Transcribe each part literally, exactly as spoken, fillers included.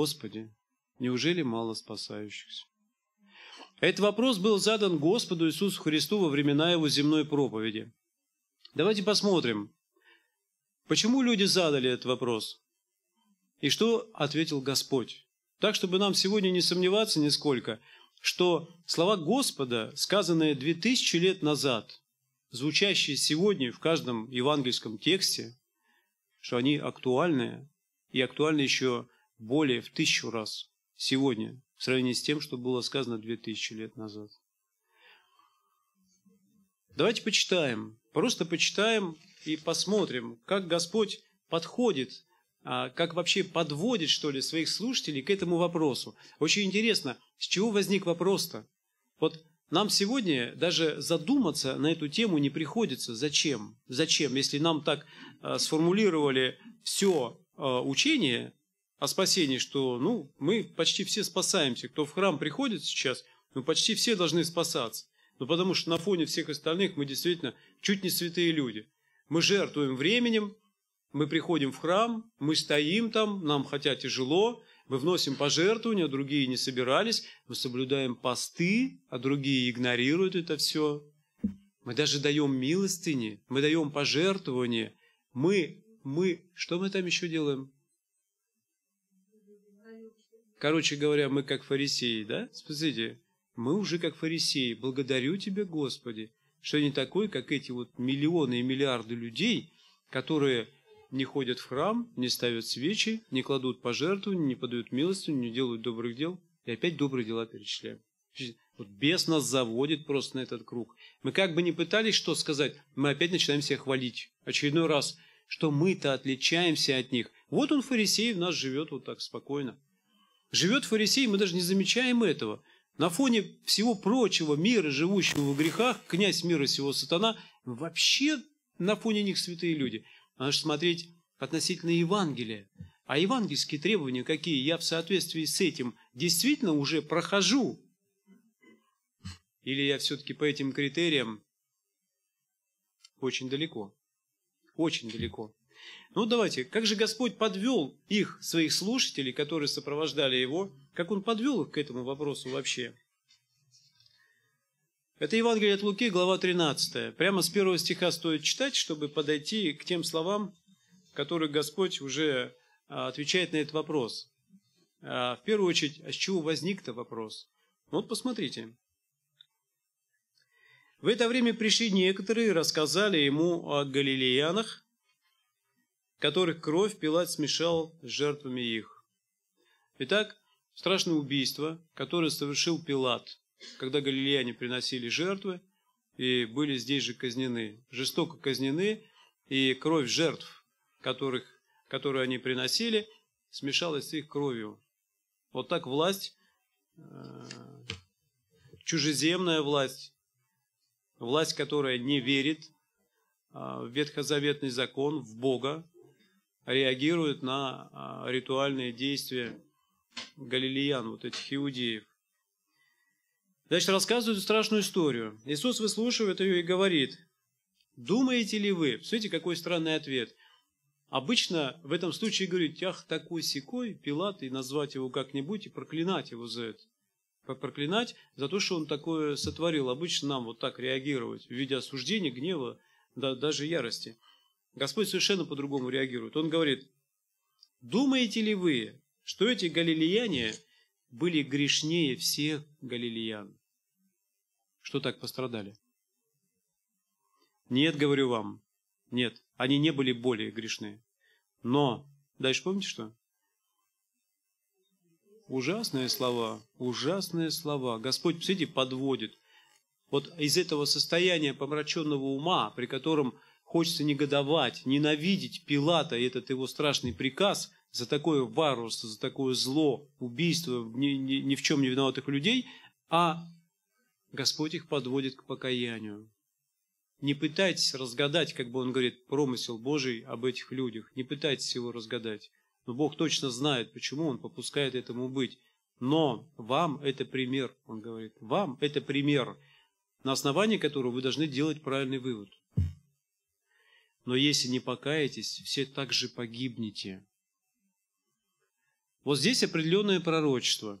Господи, неужели мало спасающихся? Этот вопрос был задан Господу Иисусу Христу во времена Его земной проповеди. Давайте посмотрим, почему люди задали этот вопрос и что ответил Господь. Так, чтобы нам сегодня не сомневаться нисколько, что слова Господа, сказанные две тысячи лет назад, звучащие сегодня в каждом евангельском тексте, что они актуальны, и актуальны еще более в тысячу раз сегодня, в сравнении с тем, что было сказано две тысячи лет назад. Давайте почитаем, просто почитаем и посмотрим, как Господь подходит, как вообще подводит, что ли, своих слушателей к этому вопросу. Очень интересно, с чего возник вопрос-то? Вот нам сегодня даже задуматься на эту тему не приходится. Зачем? Зачем? Если нам так сформулировали все учение о спасении, что ну, мы почти все спасаемся. Кто в храм приходит сейчас, ну, почти все должны спасаться. Ну, потому что на фоне всех остальных мы действительно чуть не святые люди. Мы жертвуем временем, мы приходим в храм, мы стоим там, нам хотя тяжело, мы вносим пожертвования, другие не собирались, мы соблюдаем посты, а другие игнорируют это все. Мы даже даем милостыни, мы даем пожертвования. Мы, мы, что мы там еще делаем? Короче говоря, мы как фарисеи, да? Смотрите, мы уже как фарисеи. Благодарю Тебя, Господи, что я не такой, как эти вот миллионы и миллиарды людей, которые не ходят в храм, не ставят свечи, не кладут пожертвования, не подают милостыню, не делают добрых дел. И опять добрые дела перечисляем. Вот бес нас заводит просто на этот круг. Мы как бы не пытались что сказать, мы опять начинаем себя хвалить. Очередной раз, что мы-то отличаемся от них. Вот он, фарисей, в нас живет вот так спокойно. Живет фарисей, мы даже не замечаем этого. На фоне всего прочего мира, живущего в грехах, князь мира сего сатана, вообще на фоне них святые люди. Надо же смотреть относительно Евангелия. А евангельские требования какие? Я в соответствии с этим действительно уже прохожу? Или я все-таки по этим критериям очень далеко? Очень далеко. Ну давайте, как же Господь подвел их, своих слушателей, которые сопровождали Его, как Он подвел их к этому вопросу вообще? Это Евангелие от Луки, глава тринадцатая. Прямо с первого стиха стоит читать, чтобы подойти к тем словам, которые Господь уже отвечает на этот вопрос. В первую очередь, а с чего возник-то вопрос? Вот посмотрите. В это время пришли некоторые и рассказали Ему о галилеянах, которых кровь Пилат смешал с жертвами их. Итак, страшное убийство, которое совершил Пилат, когда галилеяне приносили жертвы и были здесь же казнены, жестоко казнены, и кровь жертв, которых, которую они приносили, смешалась с их кровью. Вот так власть, чужеземная власть, власть, которая не верит в ветхозаветный закон, в Бога, реагирует на ритуальные действия галилеян, вот этих иудеев. Дальше рассказывают страшную историю. Иисус выслушивает ее и говорит: думаете ли вы? Смотрите, какой странный ответ. Обычно в этом случае говорить: ах, такой-сякой Пилат, и назвать его как-нибудь, и проклинать его за это. Проклинать за то, что он такое сотворил. Обычно нам вот так реагировать, в виде осуждения, гнева, да, даже ярости. Господь совершенно по-другому реагирует. Он говорит: думаете ли вы, что эти галилеяне были грешнее всех галилеян? Что так пострадали? Нет, говорю вам, нет, они не были более грешны. Но, дальше помните что? Ужасные слова, ужасные слова. Господь, посмотрите, подводит. Вот из этого состояния помраченного ума, при котором хочется негодовать, ненавидеть Пилата и этот его страшный приказ за такое варварство, за такое зло, убийство ни, ни, ни в чем не виноватых людей, а Господь их подводит к покаянию. Не пытайтесь разгадать, как бы он говорит, промысел Божий об этих людях. Не пытайтесь его разгадать. Но Бог точно знает, почему Он попускает этому быть. Но вам это пример, Он говорит, вам это пример, на основании которого вы должны делать правильный вывод. Но если не покаетесь, все так же погибнете. Вот здесь определенное пророчество.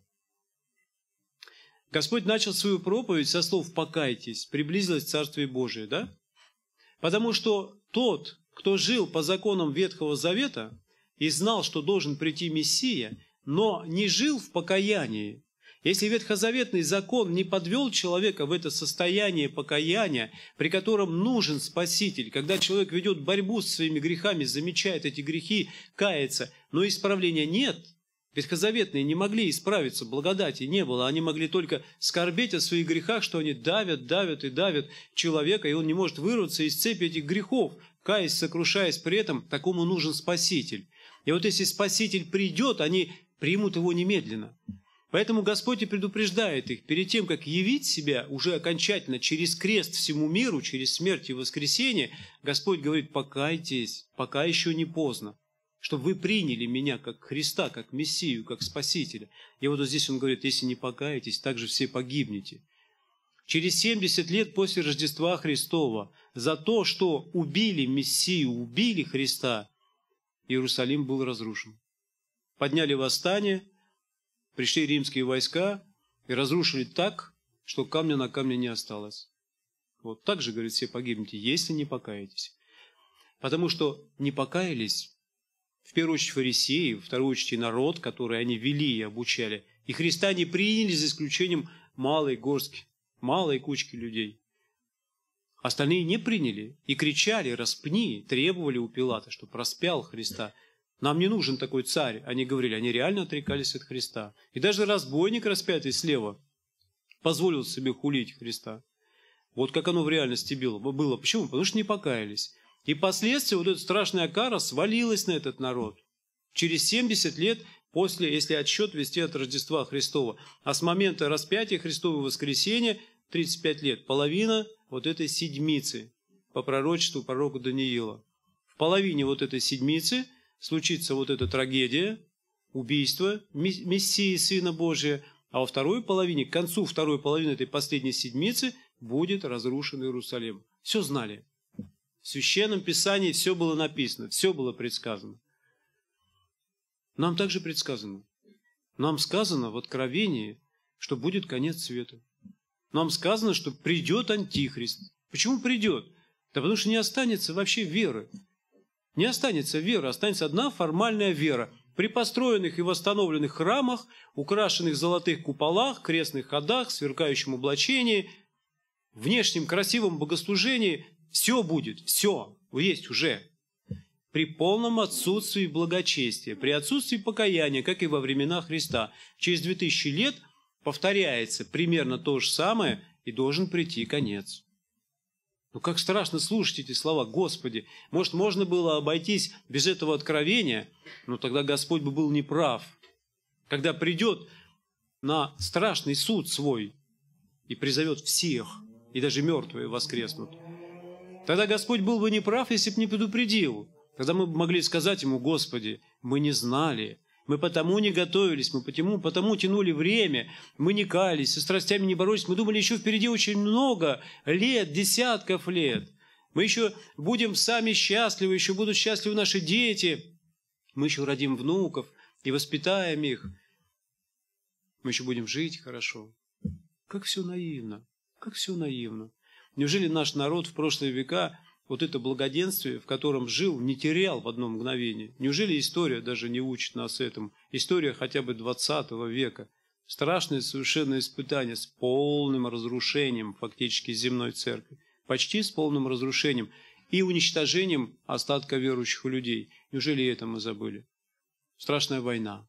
Господь начал свою проповедь со слов «покайтесь», приблизилось Царствие Божие, да? Потому что тот, кто жил по законам Ветхого Завета и знал, что должен прийти Мессия, но не жил в покаянии, если ветхозаветный закон не подвел человека в это состояние покаяния, при котором нужен Спаситель, когда человек ведет борьбу с своими грехами, замечает эти грехи, кается, но исправления нет, ветхозаветные не могли исправиться, благодати не было, они могли только скорбеть о своих грехах, что они давят, давят и давят человека, и он не может вырваться из цепи этих грехов, каясь, сокрушаясь при этом, такому нужен Спаситель. И вот если Спаситель придет, они примут его немедленно. Поэтому Господь и предупреждает их, перед тем, как явить себя уже окончательно через крест всему миру, через смерть и воскресение, Господь говорит: покайтесь, пока еще не поздно, чтобы вы приняли меня как Христа, как Мессию, как Спасителя. И вот здесь Он говорит: если не покаетесь, так же все погибнете. Через семьдесят лет после Рождества Христова за то, что убили Мессию, убили Христа, Иерусалим был разрушен. Подняли восстание, пришли римские войска и разрушили так, что камня на камне не осталось. Вот так же, говорит, все погибнете, если не покаетесь. Потому что не покаялись, в первую очередь фарисеи, в вторую очередь народ, который они вели и обучали. И Христа не приняли, за исключением малой горстки, малой кучки людей. Остальные не приняли и кричали: распни, требовали у Пилата, чтобы распял Христа. Нам не нужен такой царь, они говорили, они реально отрекались от Христа. И даже разбойник, распятый слева, позволил себе хулить Христа. Вот как оно в реальности было. было. Почему? Потому что не покаялись. И последствия, вот эта страшная кара свалилась на этот народ. Через семьдесят лет после, если отсчет вести от Рождества Христова, а с момента распятия Христова и воскресения, тридцать пять лет, половина вот этой седмицы, по пророчеству пророка Даниила. В половине вот этой седмицы случится вот эта трагедия, убийство Мессии, Сына Божия, а во второй половине, к концу второй половины этой последней седмицы будет разрушен Иерусалим. Все знали. В Священном Писании все было написано, все было предсказано. Нам также предсказано. Нам сказано в Откровении, что будет конец света. Нам сказано, что придет Антихрист. Почему придет? Да потому что не останется вообще веры. Не останется веры, останется одна формальная вера. При построенных и восстановленных храмах, украшенных золотых куполах, крестных ходах, сверкающем облачении, внешнем красивом богослужении все будет, все есть уже. При полном отсутствии благочестия, при отсутствии покаяния, как и во времена Христа, через две тысячи лет повторяется примерно то же самое, и должен прийти конец. Ну как страшно слушать эти слова: Господи, может, можно было обойтись без этого откровения, но тогда Господь бы был неправ. Когда придет на страшный суд свой и призовет всех, и даже мертвые воскреснут, тогда Господь был бы неправ, если бы не предупредил. Тогда мы бы могли сказать Ему: Господи, мы не знали, мы потому не готовились, мы потому, потому тянули время, мы не каялись, со страстями не боролись, мы думали, еще впереди очень много лет, десятков лет. Мы еще будем сами счастливы, еще будут счастливы наши дети, мы еще родим внуков и воспитаем их, мы еще будем жить хорошо. Как все наивно, как все наивно. Неужели наш народ в прошлые века вот это благоденствие, в котором жил, не терял в одно мгновение? Неужели история даже не учит нас этому? История хотя бы двадцатого века. Страшное совершенно испытание с полным разрушением фактически земной церкви. Почти с полным разрушением и уничтожением остатка верующих людей. Неужели это мы забыли? Страшная война.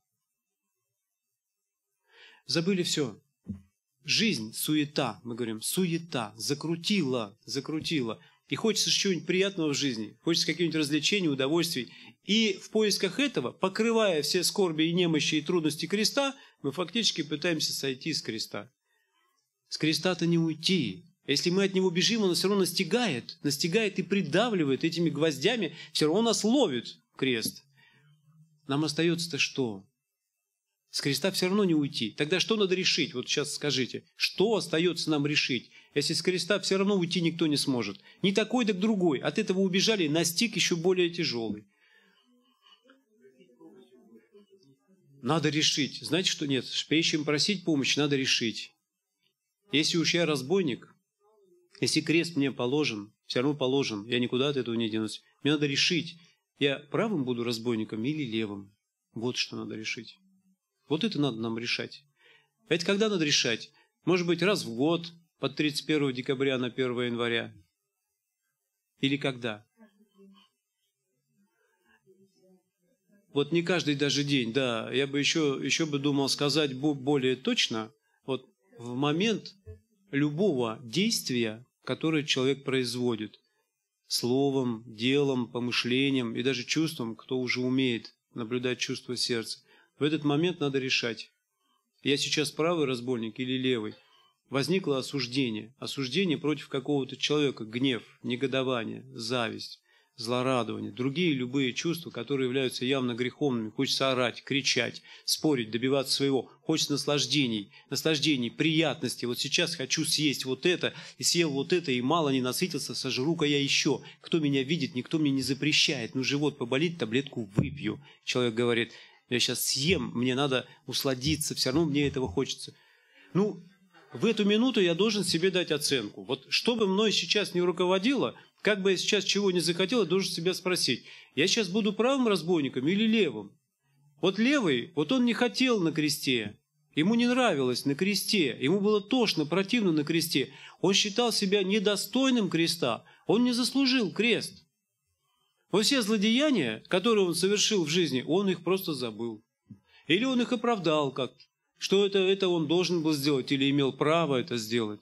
Забыли все. Жизнь, суета, мы говорим, суета, закрутила, закрутила. И хочется чего-нибудь приятного в жизни, хочется каких-нибудь развлечений, удовольствий. И в поисках этого, покрывая все скорби и немощи и трудности креста, мы фактически пытаемся сойти с креста. С креста-то не уйти. Если мы от него бежим, он все равно настигает, настигает и придавливает этими гвоздями, все равно нас ловит крест. Нам остается-то что? С креста все равно не уйти. Тогда что надо решить? Вот сейчас скажите, что остается нам решить? Если с креста все равно уйти никто не сможет. Не такой, так другой. От этого убежали, настиг еще более тяжелый. надо решить. Знаете, что нет? Прежде чем просить помощи, надо решить. Если уж я разбойник, если крест мне положен, все равно положен, я никуда от этого не денусь. Мне надо решить, я правым буду разбойником или левым. Вот что надо решить. Вот это надо нам решать. Это когда надо решать? Может быть, раз в год, под тридцать первого декабря на первое января. Или когда? Вот не каждый даже день, да. Я бы еще, еще бы думал сказать более точно. Вот в момент любого действия, которое человек производит, словом, делом, помышлением и даже чувством, кто уже умеет наблюдать чувство сердца, в этот момент надо решать, я сейчас правый разбойник или левый. Возникло осуждение. Осуждение против какого-то человека, гнев, негодование, зависть, злорадование, другие любые чувства, которые являются явно греховными. Хочется орать, кричать, спорить, добиваться своего. Хочется наслаждений, наслаждений, приятности. Вот сейчас хочу съесть вот это, и съел вот это, и мало не насытился, сожру-ка я еще. Кто меня видит, никто мне не запрещает. Ну, живот поболит, таблетку выпью. Человек говорит, я сейчас съем, мне надо усладиться, все равно мне этого хочется. Ну, в эту минуту я должен себе дать оценку. Вот что бы мной сейчас не руководило, как бы я сейчас чего не захотел, я должен себя спросить, я сейчас буду правым разбойником или левым? Вот левый, вот он не хотел на кресте, ему не нравилось на кресте, ему было тошно, противно на кресте. Он считал себя недостойным креста, он не заслужил крест. Вот все злодеяния, которые он совершил в жизни, он их просто забыл. Или он их оправдал как-то. Что это, это он должен был сделать или имел право это сделать.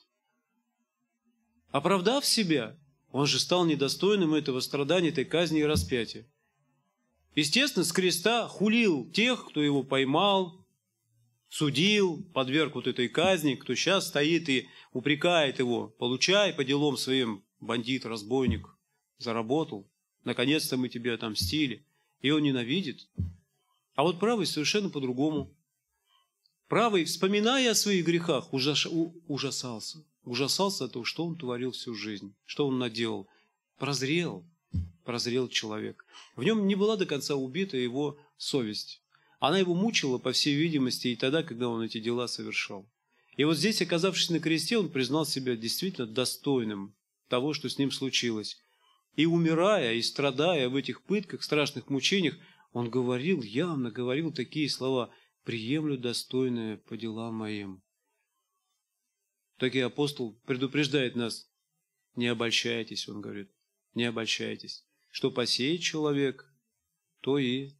Оправдав себя, он же стал недостойным этого страдания, этой казни и распятия. Естественно, с креста хулил тех, кто его поймал, судил, подверг вот этой казни, кто сейчас стоит и упрекает его. Получай по делам своим, бандит, разбойник, заработал. Наконец-то мы тебе отомстили. И он ненавидит. А вот правый совершенно по-другому. Правый, вспоминая о своих грехах, ужас, ужасался. Ужасался от того, что он творил всю жизнь, что он наделал. Прозрел, прозрел человек. В нем не была до конца убита его совесть. Она его мучила, по всей видимости, и тогда, когда он эти дела совершал. И вот здесь, оказавшись на кресте, он признал себя действительно достойным того, что с ним случилось. И умирая, и страдая в этих пытках, страшных мучениях, он говорил, явно говорил такие слова: «Приемлю достойное по делам моим». Так и апостол предупреждает нас: не обольщайтесь, он говорит, не обольщайтесь. Что посеет человек, то и,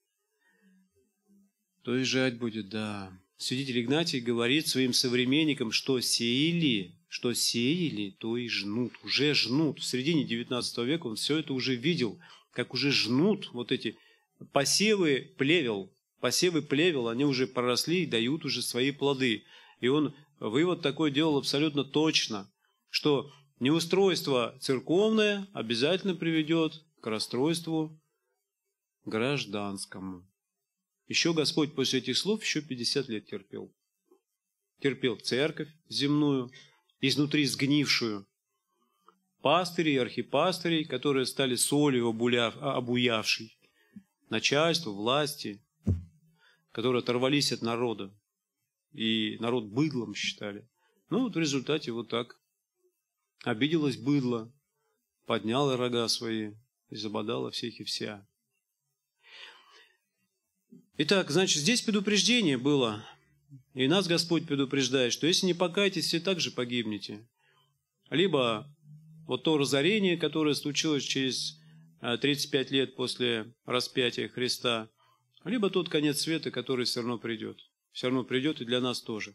то и жать будет, да. Святитель Игнатий говорит своим современникам, что сеяли, что сеяли, то и жнут, уже жнут. В середине девятнадцатого века он все это уже видел, как уже жнут вот эти посевы плевел. Посевы плевел, они уже проросли и дают уже свои плоды. И он вывод такой делал абсолютно точно, что неустройство церковное обязательно приведет к расстройству гражданскому. Еще Господь после этих слов еще пятьдесят лет терпел. Терпел церковь земную, изнутри сгнившую, пастырей, архипастырей, которые стали солью обуявшей, начальство, власти, которые оторвались от народа, и народ быдлом считали. Ну вот в результате вот так обиделось быдло, подняло рога свои и забодало всех и вся. Итак, значит, здесь предупреждение было, и нас Господь предупреждает, что если не покаетесь, все так же погибнете. Либо вот то разорение, которое случилось через тридцать пять лет после распятия Христа, либо тот конец света, который все равно придет. Все равно придет и для нас тоже.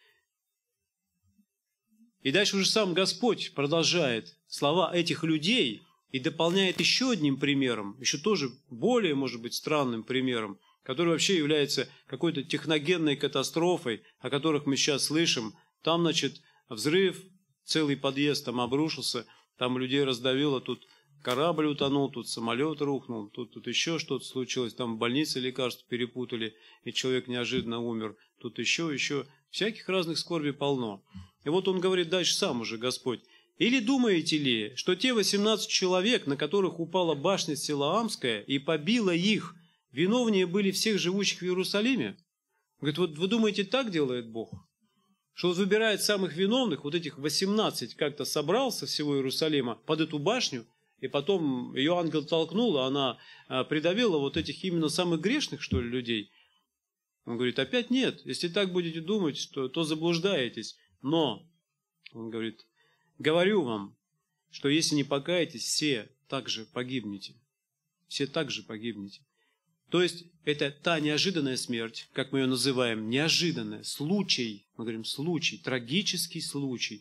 И дальше уже сам Господь продолжает слова этих людей и дополняет еще одним примером, еще тоже более, может быть, странным примером, который вообще является какой-то техногенной катастрофой, о которых мы сейчас слышим. Там, значит, взрыв, целый подъезд там обрушился, там людей раздавило, тут корабль утонул, тут самолет рухнул, тут, тут еще что-то случилось, там в больнице лекарства перепутали, и человек неожиданно умер, тут еще, еще, всяких разных скорбей полно. И вот он говорит дальше сам уже, Господь: «Или думаете ли, что те восемнадцать человек, на которых упала башня Силаамская и побила их, виновнее были всех живущих в Иерусалиме? Он говорит, вот вы думаете, так делает Бог? Что он выбирает самых виновных, вот этих восемнадцать как-то собрал со всего Иерусалима под эту башню, и потом ее ангел толкнул, а она придавила вот этих именно самых грешных, что ли, людей. Он говорит, опять нет, если так будете думать, то, то заблуждаетесь. Но, он говорит, говорю вам, что если не покаетесь, все также погибнете. Все также погибнете. То есть, это та неожиданная смерть, как мы ее называем, неожиданная, случай, мы говорим случай, трагический случай.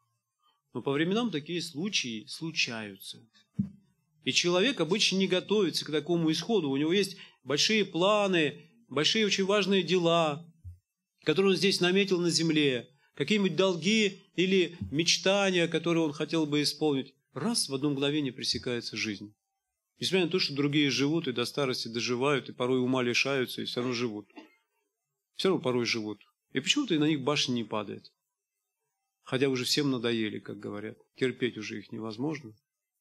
Но по временам такие случаи случаются. И человек обычно не готовится к такому исходу. У него есть большие планы, большие очень важные дела, которые он здесь наметил на земле, какие-нибудь долги или мечтания, которые он хотел бы исполнить. Раз, в одно мгновение пресекается жизнь. Несмотря на то, что другие живут и до старости доживают, и порой ума лишаются, и все равно живут. Все равно порой живут. И почему-то и на них башня не падает. Хотя уже всем надоели, как говорят. Терпеть уже их невозможно.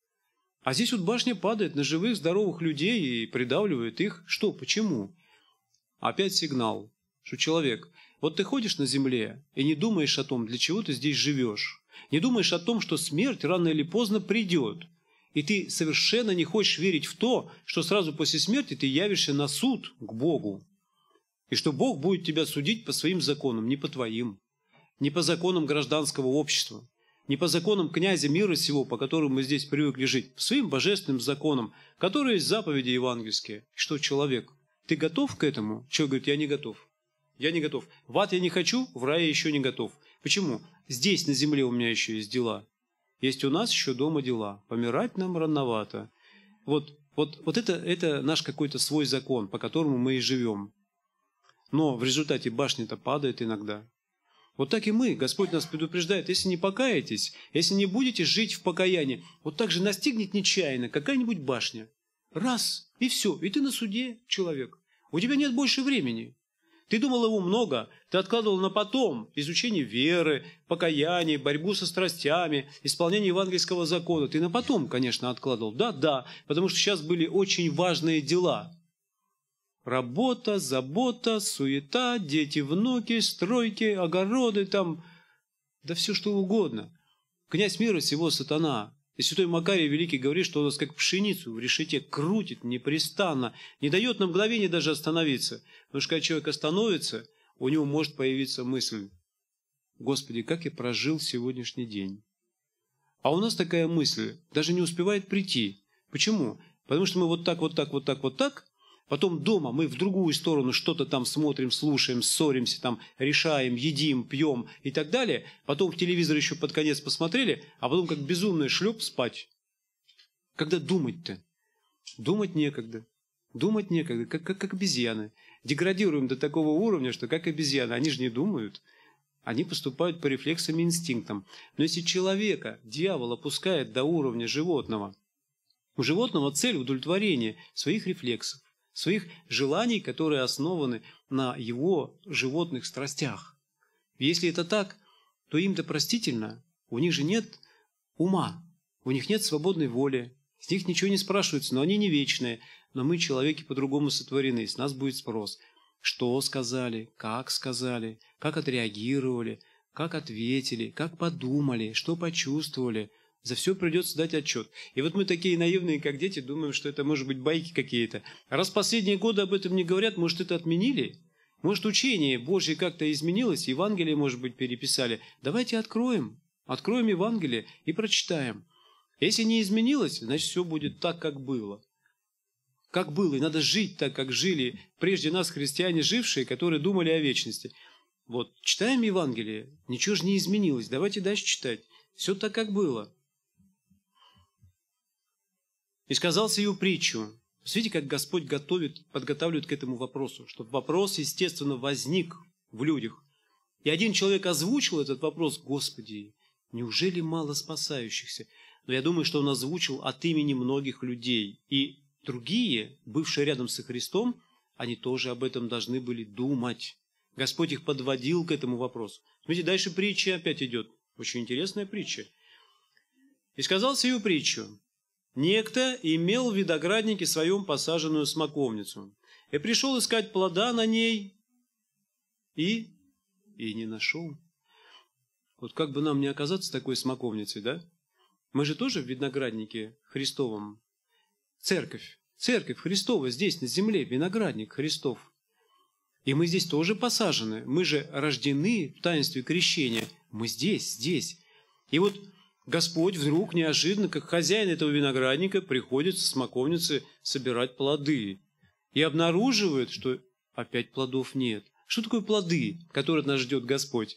А здесь вот башня падает на живых, здоровых людей и придавливает их. Что? Почему? Опять сигнал, что человек, вот ты ходишь на земле и не думаешь о том, для чего ты здесь живешь. Не думаешь о том, что смерть рано или поздно придет. И ты совершенно не хочешь верить в то, что сразу после смерти ты явишься на суд к Богу. И что Бог будет тебя судить по своим законам, не по твоим. Не по законам гражданского общества. Не по законам князя мира сего, по которым мы здесь привыкли жить. По своим божественным законам, которые есть заповеди евангельские. Что человек? Ты готов к этому? Человек говорит, я не готов. Я не готов. В ад я не хочу, в рай я еще не готов. Почему? Здесь, на земле, у меня еще есть дела. Есть у нас еще дома дела. Помирать нам рановато. Вот, вот, вот это, это наш какой-то свой закон, по которому мы и живем. Но в результате башня-то падает иногда. Вот так и мы. Господь нас предупреждает, если не покаетесь, если не будете жить в покаянии, вот так же настигнет нечаянно какая-нибудь башня. Раз, и все. И ты на суде, человек. У тебя нет больше времени. Ты думал его много, ты откладывал на потом изучение веры, покаяние, борьбу со страстями, исполнение евангельского закона. Ты на потом, конечно, откладывал. Да, да, потому что сейчас были очень важные дела. Работа, забота, суета, дети, внуки, стройки, огороды, там, да все что угодно. Князь мира сего сатана. И святой Макарий Великий говорит, что он нас как пшеницу в решете крутит непрестанно, не дает на мгновение даже остановиться. Потому что когда человек остановится, у него может появиться мысль, Господи, как я прожил сегодняшний день. А у нас такая мысль даже не успевает прийти. Почему? Потому что мы вот так, вот так, вот так, вот так, потом дома мы в другую сторону что-то там смотрим, слушаем, ссоримся, там, решаем, едим, пьем и так далее. Потом в телевизор еще под конец посмотрели, а потом как безумный шлеп спать. Когда думать-то? Думать некогда. Думать некогда, как, как, как обезьяны. Деградируем до такого уровня, что как обезьяны. Они же не думают. Они поступают по рефлексам и инстинктам. Но если человека дьявол опускает до уровня животного, у животного цель удовлетворения своих рефлексов, своих желаний, которые основаны на его животных страстях. Если это так, то им-то простительно, у них же нет ума, у них нет свободной воли, с них ничего не спрашивается, но они не вечные, но мы, человеки, по-другому сотворены, с нас будет спрос. Что сказали, как сказали, как отреагировали, как ответили, как подумали, что почувствовали. За все придется дать отчет. И вот мы такие наивные, как дети, думаем, что это может быть байки какие-то. А раз последние годы об этом не говорят, может, это отменили? Может, учение Божье как-то изменилось, Евангелие, может быть, переписали? Давайте откроем. Откроем Евангелие и прочитаем. Если не изменилось, значит, все будет так, как было. Как было, и надо жить так, как жили прежде нас христиане, жившие, которые думали о вечности. Вот, читаем Евангелие, ничего же не изменилось, давайте дальше читать. Все так, как было. И сказал сию притчу. Смотрите, как Господь готовит, подготавливает к этому вопросу, чтобы вопрос, естественно, возник в людях. И один человек озвучил этот вопрос: Господи, неужели мало спасающихся? Но я думаю, что он озвучил от имени многих людей. И другие, бывшие рядом со Христом, они тоже об этом должны были думать. Господь их подводил к этому вопросу. Смотрите, дальше притча опять идет. Очень интересная притча. И сказал сию притчу. Некто имел в винограднике своем посаженную смоковницу. И пришел искать плода на ней, и, и не нашел. Вот как бы нам не оказаться такой смоковницей, да? Мы же тоже в винограднике Христовом. Церковь, церковь Христова здесь, на земле, виноградник Христов. И мы здесь тоже посажены. Мы же рождены в таинстве крещения. Мы здесь, здесь. И вот Господь вдруг неожиданно, как хозяин этого виноградника, приходит со смоковницы собирать плоды. И обнаруживает, что опять плодов нет. Что такое плоды, которые нас ждет Господь?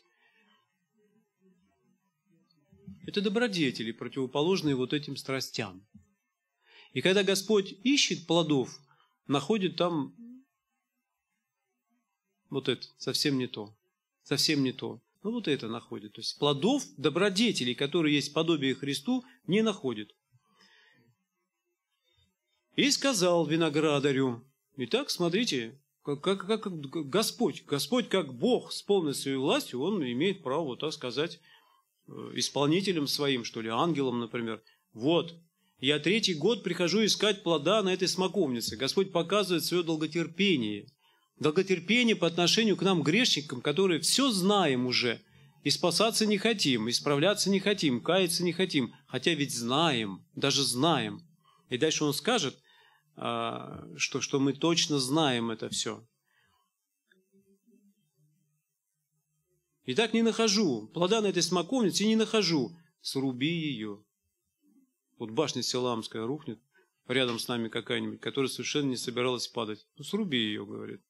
Это добродетели, противоположные вот этим страстям. И когда Господь ищет плодов, находит там вот это, совсем не то, совсем не то. Ну вот это находит. То есть плодов, добродетелей, которые есть подобие Христу, не находит. И сказал виноградарю: итак, смотрите, как, как, как Господь, Господь как Бог с полной своей властью, Он имеет право, вот так сказать, исполнителем своим, что ли, ангелом, например. Вот, я третий год прихожу искать плода на этой смоковнице. Господь показывает свое долготерпение. Долготерпение по отношению к нам, грешникам, которые все знаем уже, и спасаться не хотим, исправляться не хотим, каяться не хотим, хотя ведь знаем, даже знаем. И дальше Он скажет, что, что мы точно знаем это все. Итак, не нахожу. Плода на этой смоковнице не нахожу. Сруби ее. Вот башня Силамская рухнет, рядом с нами какая-нибудь, которая совершенно не собиралась падать. Ну, сруби ее, говорит.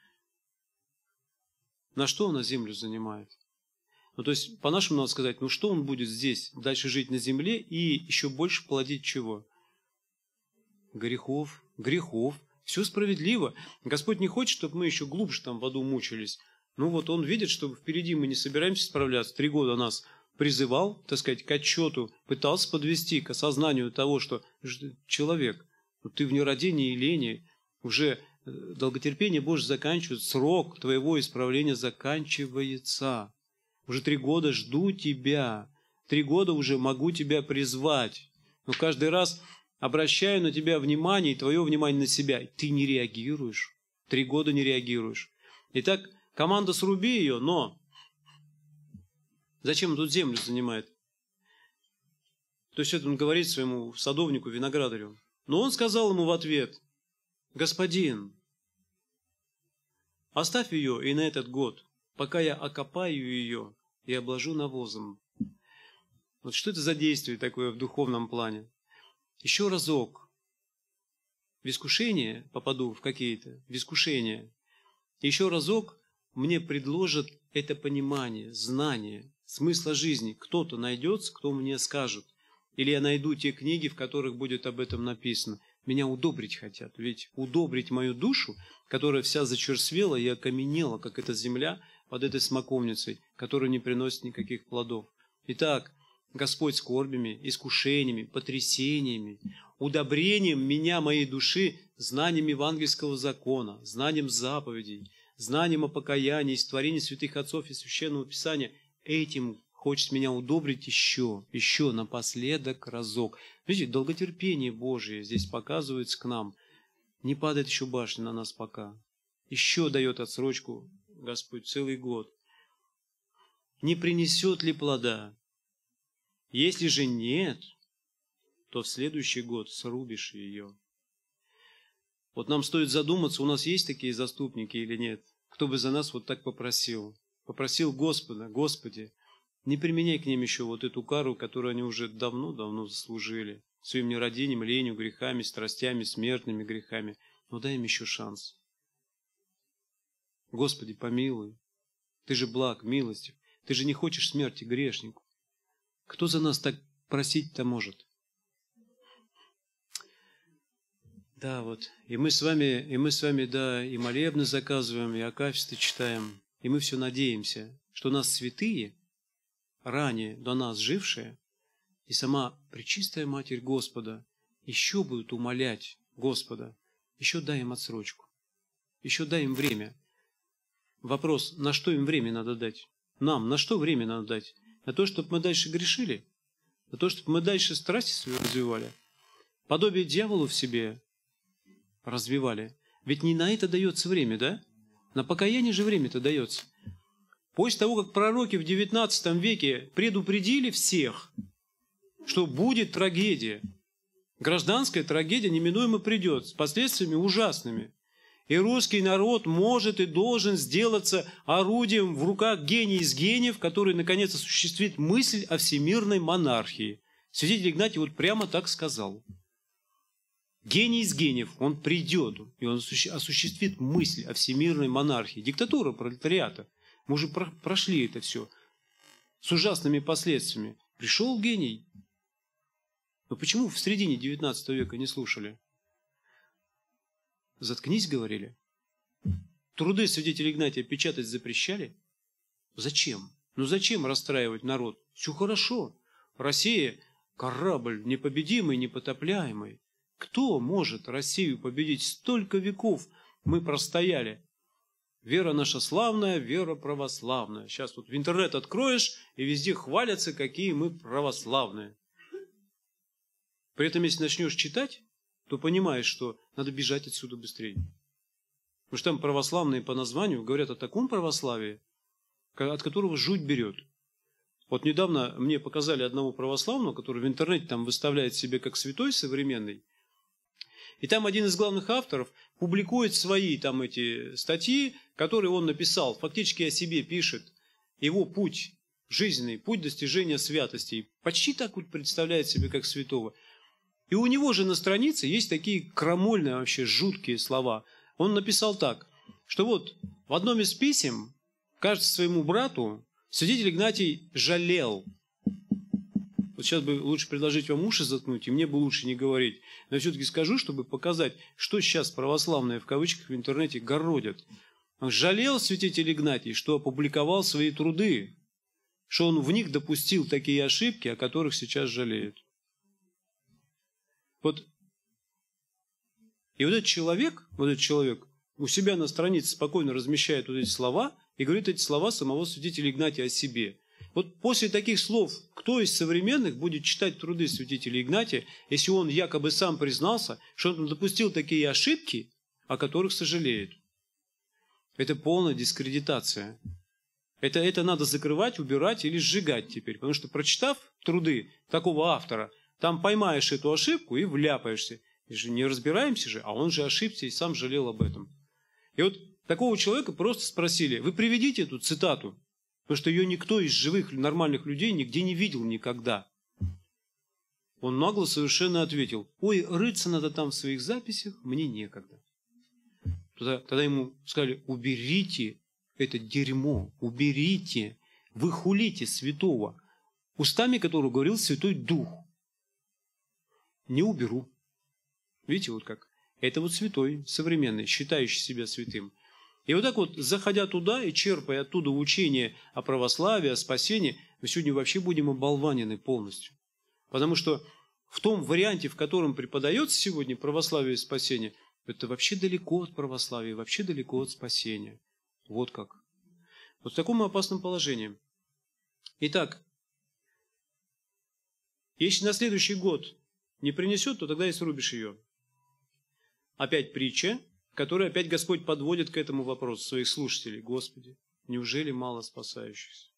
На что она землю занимает? Ну, то есть, по-нашему надо сказать, ну, что он будет здесь, дальше жить на земле и еще больше плодить чего? Грехов, грехов. Все справедливо. Господь не хочет, чтобы мы еще глубже там в аду мучились. Ну вот Он видит, что впереди мы не собираемся справляться. Три года нас призывал, так сказать, к отчету, пытался подвести к осознанию того, что человек, вот ты в нерадении и лени, уже долготерпение Божье заканчивается, срок твоего исправления заканчивается. Уже три года жду тебя, три года уже могу тебя призвать. Но каждый раз обращаю на тебя внимание, и твое внимание на себя. И ты не реагируешь. Три года не реагируешь. Итак, команда сруби ее, но зачем он тут землю занимает? То есть это он говорит своему садовнику, виноградарю. Но он сказал ему в ответ: господин, оставь ее и на этот год, пока я окопаю ее и обложу навозом. Вот что это за действие такое в духовном плане? Еще разок в искушение попаду в какие-то, в искушение. Еще разок мне предложат это понимание, знание, смысла жизни. Кто-то найдется, кто мне скажет. Или я найду те книги, в которых будет об этом написано. Меня удобрить хотят. Ведь удобрить мою душу, которая вся зачерствела и окаменела, как эта земля под этой смоковницей, которая не приносит никаких плодов. Итак, Господь скорбями, искушениями, потрясениями, удобрением меня, моей души, знанием евангельского закона, знанием заповедей, знанием о покаянии, творении святых отцов и священного писания, этим хочет меня удобрить еще, еще напоследок разок. Видите, долготерпение Божие здесь показывается к нам. Не падает еще башня на нас пока. Еще дает отсрочку Господь целый год. Не принесет ли плода? Если же нет, то в следующий год срубишь ее. Вот нам стоит задуматься, у нас есть такие заступники или нет? Кто бы за нас вот так попросил? Попросил Господа: Господи, не применяй к ним еще вот эту кару, которую они уже давно-давно заслужили. Своим нерадением, ленью, грехами, страстями, смертными грехами. Но дай им еще шанс. Господи, помилуй. Ты же благ, милостив. Ты же не хочешь смерти грешнику. Кто за нас так просить-то может? Да, вот. И мы с вами, и мы с вами, да, и молебны заказываем, и акафисты читаем. И мы все надеемся, что нас святые, ранее до нас жившие, и сама Пречистая Матерь Господа еще будут умолять Господа: еще дай им отсрочку, еще дай им время. Вопрос: на что им время надо дать? Нам на что время надо дать? На то, чтобы мы дальше грешили? На то, чтобы мы дальше страсти свою развивали? Подобие дьяволу в себе развивали? Ведь не на это дается время, да? На покаяние же время-то дается. После того, как пророки в девятнадцатом веке предупредили всех, что будет трагедия, гражданская трагедия неминуемо придет с последствиями ужасными. И русский народ может и должен сделаться орудием в руках гения из гениев, который, наконец, осуществит мысль о всемирной монархии. Святитель Игнатий вот прямо так сказал. Гений из гениев, он придет, и он осуществит мысль о всемирной монархии. Диктатура пролетариата. Мы уже прошли это все с ужасными последствиями. Пришел гений. Но почему в середине девятнадцатого века не слушали? Заткнись, говорили. Труды святителя Игнатия печатать запрещали. Зачем? Ну зачем расстраивать народ? Все хорошо. Россия – корабль непобедимый, непотопляемый. Кто может Россию победить? Столько веков мы простояли. Вера наша славная, вера православная. Сейчас тут в интернет откроешь, и везде хвалятся, какие мы православные. При этом, если начнешь читать, то понимаешь, что надо бежать отсюда быстрее. Потому что там православные по названию говорят о таком православии, от которого жуть берет. Вот недавно мне показали одного православного, который в интернете там выставляет себя как святой современный. И там один из главных авторов публикует свои там эти статьи, которые он написал, фактически о себе пишет. Его путь жизненный, путь достижения святости. Почти так вот представляет себя как святого. И у него же на странице есть такие крамольные, вообще жуткие слова. Он написал так, что вот в одном из писем, кажется, своему брату, святитель Игнатий жалел. Вот сейчас бы лучше предложить вам уши заткнуть, и мне бы лучше не говорить. Но я все-таки скажу, чтобы показать, что сейчас православные в кавычках в интернете городят. Он жалел святитель Игнатий, что опубликовал свои труды, что он в них допустил такие ошибки, о которых сейчас жалеет. Вот. И вот этот человек, вот этот человек у себя на странице спокойно размещает вот эти слова и говорит эти слова самого святителя Игнатия о себе. Вот после таких слов, кто из современных будет читать труды святителя Игнатия, если он якобы сам признался, что он допустил такие ошибки, о которых сожалеет? Это полная дискредитация. Это, это надо закрывать, убирать или сжигать теперь. Потому что, прочитав труды такого автора, там поймаешь эту ошибку и вляпаешься. И же не разбираемся же, а он же ошибся и сам жалел об этом. И вот такого человека просто спросили, вы приведите эту цитату, потому что ее никто из живых нормальных людей нигде не видел никогда. Он нагло совершенно ответил, ой, рыться надо там в своих записях, мне некогда. Тогда, тогда ему сказали, уберите это дерьмо, уберите, вы хулите святого, устами которого говорил Святой Дух. Не уберу. Видите, вот как? Это вот святой, современный, считающий себя святым. И вот так вот, заходя туда и черпая оттуда учение о православии, о спасении, мы сегодня вообще будем оболванены полностью. Потому что в том варианте, в котором преподается сегодня православие и спасение, это вообще далеко от православия, вообще далеко от спасения. Вот как. Вот в таком опасном положении. Итак, если на следующий год не принесет, то тогда и срубишь ее. Опять притча, которую опять Господь подводит к этому вопросу своих слушателей. Господи, неужели мало спасающихся?